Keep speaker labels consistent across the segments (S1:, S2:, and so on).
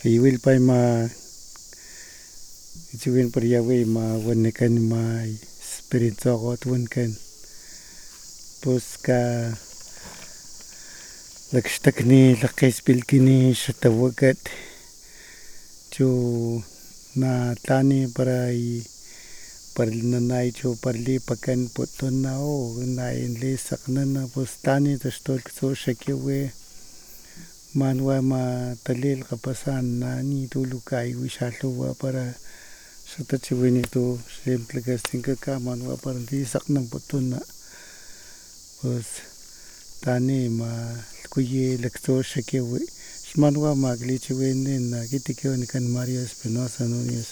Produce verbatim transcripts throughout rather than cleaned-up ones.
S1: iwil pa ma ichuin par yawe ma wan kan ma spirit zogot wan kan pues ka lakshtakni lakis pilkini shatawakat chu na tlani para i par nanay chu parli pakan putuna o nay li saknana pues tani tastol kso shakiwe manwa ma talil kapasan nani tulukay wishalwa para shatachiwini tu simple kastinka ka manwa para li saknan putuna pues tani ma kuye lakso shakiwe manwa maglichiwini na kitikyo ni kan Mario Espinosa Núñez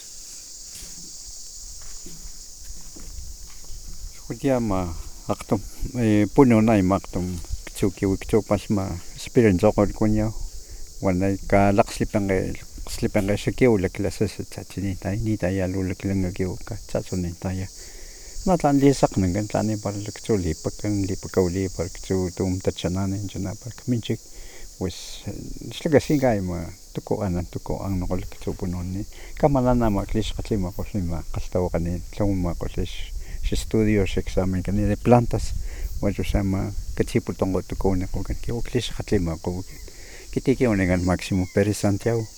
S2: Kutiama aktum puno na imaktum kchuki wikchopasma spirit zokor kunyo wanay ka lakslipange slipange shakiw laklasas chatini tay ni tay alu laklanga kiw ka chatsuni tay na tlan li saknan kan tlan par lakchuli pakan li pakawli par kchu tum tachanani jana par kminchik pues slagasinga ima tuko anan tuko ang nokol kchu punoni kamalana maklish qatlima qoslima qaltawqani tlawma qolish shi estudio shi examen kan de plantas wajo sama kachiputongo tuko ne ko kan ki oklish qatlima ko kitiki onegan máximo peri Santiago